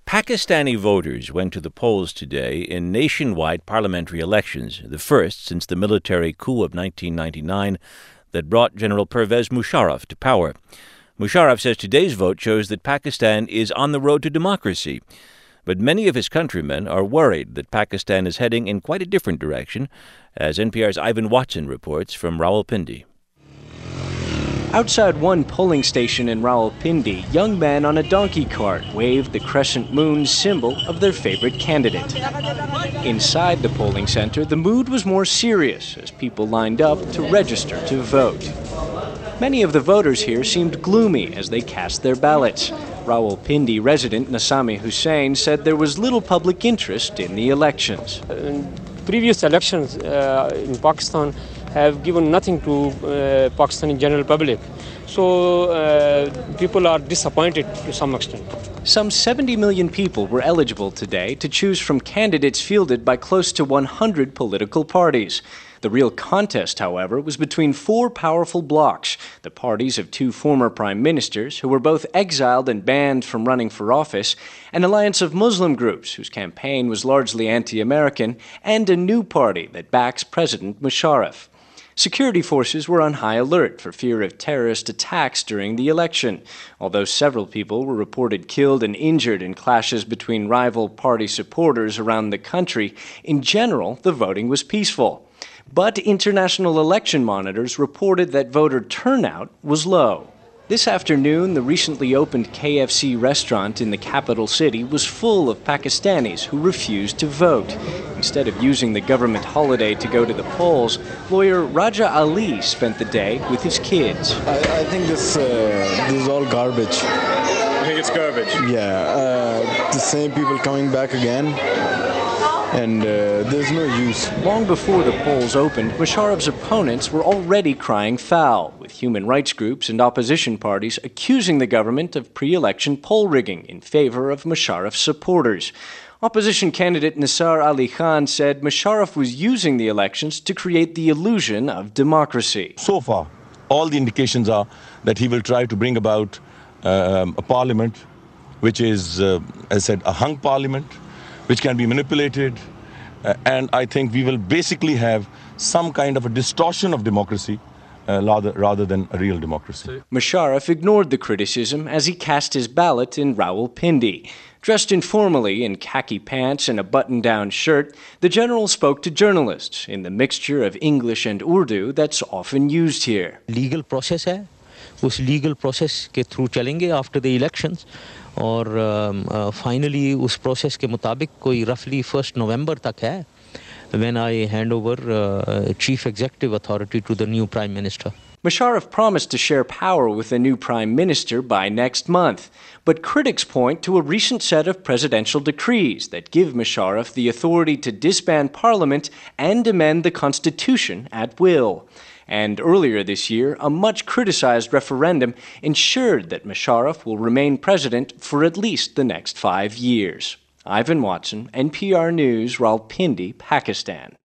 Pakistani voters went to the polls today in nationwide parliamentary elections, the first since the military coup of 1999 that brought General Pervez Musharraf to power. Musharraf says today's vote shows that Pakistan is on the road to democracy. But many of his countrymen are worried that Pakistan is heading in quite a different direction, as NPR's Ivan Watson reports from Rawalpindi. Outside one polling station in Rawalpindi, young men on a donkey cart waved the crescent moon symbol of their favorite candidate. Inside the polling center, the mood was more serious as people lined up to register to vote. Many of the voters here seemed gloomy as they cast their ballots. Rawalpindi resident Nasami Hussain said there was little public interest in the elections. Previous elections in Pakistan have given nothing to Pakistani general public. So people are disappointed to some extent. Some 70 million people were eligible today to choose from candidates fielded by close to 100 political parties. The real contest, however, was between four powerful blocs, the parties of two former prime ministers who were both exiled and banned from running for office, an alliance of Muslim groups whose campaign was largely anti-American, and a new party that backs President Musharraf. Security forces were on high alert for fear of terrorist attacks during the election. Although several people were reported killed and injured in clashes between rival party supporters around the country, in general, the voting was peaceful. But international election monitors reported that voter turnout was low. This afternoon, the recently opened KFC restaurant in the capital city was full of Pakistanis who refused to vote. Instead of using the government holiday to go to the polls, lawyer Raja Ali spent the day with his kids. I think this is all garbage. You think it's garbage? Yeah, the same people coming back again. And there's no use. Long before the polls opened, Musharraf's opponents were already crying foul, with human rights groups and opposition parties accusing the government of pre-election poll rigging in favor of Musharraf's supporters. Opposition candidate Nisar Ali Khan said Musharraf was using the elections to create the illusion of democracy. So far, all the indications are that he will try to bring about a parliament which is, as I said, a hung parliament, which can be manipulated, and I think we will basically have some kind of a distortion of democracy rather than a real democracy. Musharraf ignored the criticism as he cast his ballot in Rawalpindi. Dressed informally in khaki pants and a button-down shirt, the general spoke to journalists in the mixture of English and Urdu that's often used here. Legal process है, उस legal process के through चलेंगे after the elections. और finally उस process के मुताबिक कोई रफली 1 November तक है when I hand over chief executive authority to the new prime minister. Musharraf promised to share power with the new prime minister by next month, but critics point to a recent set of presidential decrees that give Musharraf the authority to disband parliament and amend the constitution at will. And earlier this year, a much-criticized referendum ensured that Musharraf will remain president for at least the next 5 years. Ivan Watson, NPR News, Rawalpindi, Pakistan.